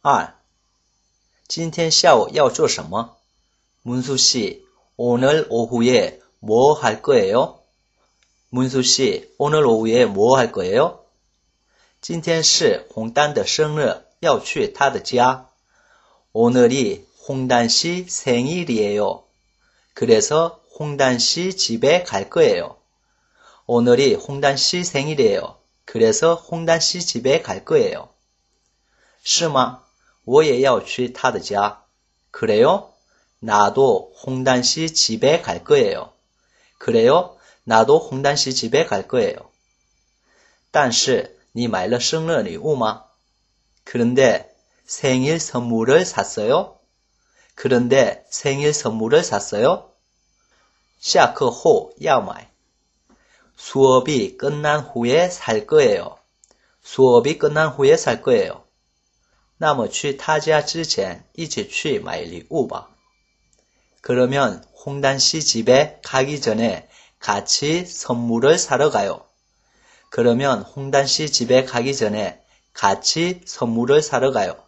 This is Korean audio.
2. 今天下午要做什么? 문수 씨, 오늘 오후에 뭐 할 거예요? 문수 씨, 오늘 오후에 뭐 할 거예요? 今天是洪丹的生日，要去他的家。 오늘이 홍단 씨 생일이에요. 그래서 홍단 씨 집에 갈 거예요. 오늘이 홍단 씨 생일이에요. 그래서 홍단 씨 집에 갈 거예요. 是吗? 我也要去他的家。 그래요? 나도 홍단 씨 집에 갈 거예요. 그래요? 나도 홍단 씨 집에 갈 거예요. 但是你买了生日礼物吗? 그런데 생일 선물을 샀어요? 그런데 생일 선물을 샀어요? 下课后要买。 수업이 끝난 후에 살 거예요. 수업이 끝난 후에 살 거예요. 那么去他家之前一起去买礼物吧。 그러면 홍단 씨 집에 가기 전에 같이 선물을 사러 가요. 그러면 홍단 씨 집에 가기 전에 같이 선물을 사러 가요.